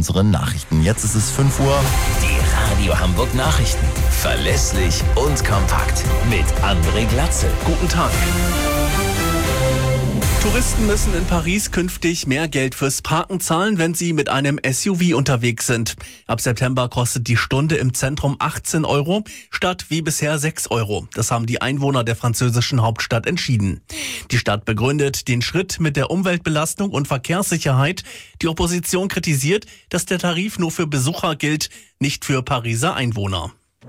unseren Nachrichten. Jetzt ist es 5 Uhr. Die Radio Hamburg Nachrichten. Verlässlich und kompakt. Mit André Glatzel. Guten Tag. Touristen müssen in Paris künftig mehr Geld fürs Parken zahlen, wenn sie mit einem SUV unterwegs sind. Ab September kostet die Stunde im Zentrum 18 Euro statt wie bisher 6 Euro. Das haben die Einwohner der französischen Hauptstadt entschieden. Die Stadt begründet den Schritt mit der Umweltbelastung und Verkehrssicherheit. Die Opposition kritisiert, dass der Tarif nur für Besucher gilt, nicht für Pariser Einwohner.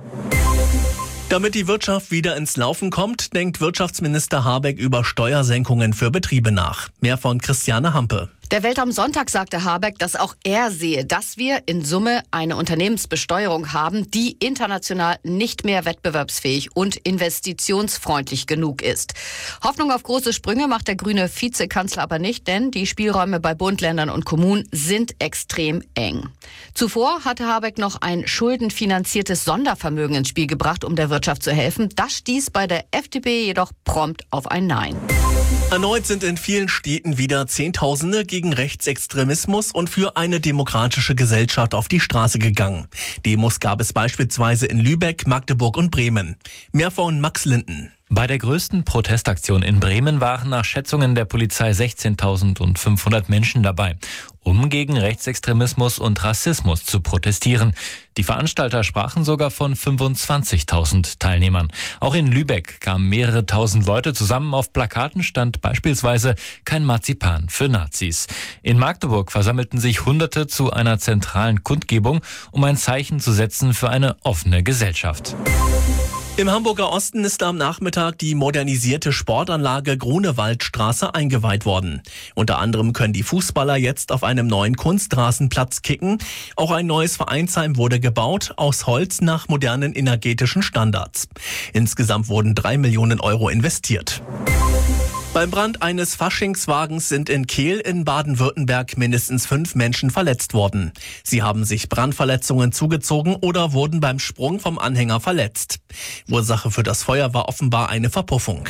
Damit die Wirtschaft wieder ins Laufen kommt, denkt Wirtschaftsminister Habeck über Steuersenkungen für Betriebe nach. Mehr von Christiane Hampe. Der Welt am Sonntag sagte Habeck, dass auch er sehe, dass wir in Summe eine Unternehmensbesteuerung haben, die international nicht mehr wettbewerbsfähig und investitionsfreundlich genug ist. Hoffnung auf große Sprünge macht der grüne Vizekanzler aber nicht, denn die Spielräume bei Bund, Ländern und Kommunen sind extrem eng. Zuvor hatte Habeck noch ein schuldenfinanziertes Sondervermögen ins Spiel gebracht, um der Wirtschaft zu helfen. Das stieß bei der FDP jedoch prompt auf ein Nein. Erneut sind in vielen Städten wieder Zehntausende gegen Rechtsextremismus und für eine demokratische Gesellschaft auf die Straße gegangen. Demos gab es beispielsweise in Lübeck, Magdeburg und Bremen. Mehr von Max Linden. Bei der größten Protestaktion in Bremen waren nach Schätzungen der Polizei 16.500 Menschen dabei, um gegen Rechtsextremismus und Rassismus zu protestieren. Die Veranstalter sprachen sogar von 25.000 Teilnehmern. Auch in Lübeck kamen mehrere tausend Leute zusammen. Auf Plakaten stand beispielsweise kein Marzipan für Nazis. In Magdeburg versammelten sich Hunderte zu einer zentralen Kundgebung, um ein Zeichen zu setzen für eine offene Gesellschaft. Im Hamburger Osten ist am Nachmittag die modernisierte Sportanlage Grunewaldstraße eingeweiht worden. Unter anderem können die Fußballer jetzt auf einem neuen Kunstrasenplatz kicken. Auch ein neues Vereinsheim wurde gebaut, aus Holz nach modernen energetischen Standards. Insgesamt wurden 3 Millionen Euro investiert. Beim Brand eines Faschingswagens sind in Kehl in Baden-Württemberg mindestens 5 Menschen verletzt worden. Sie haben sich Brandverletzungen zugezogen oder wurden beim Sprung vom Anhänger verletzt. Ursache für das Feuer war offenbar eine Verpuffung.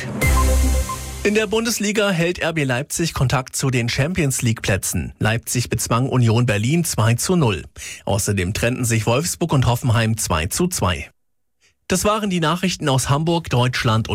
In der Bundesliga hält RB Leipzig Kontakt zu den Champions-League-Plätzen. Leipzig bezwang Union Berlin 2:0. Außerdem trennten sich Wolfsburg und Hoffenheim 2:2. Das waren die Nachrichten aus Hamburg, Deutschland und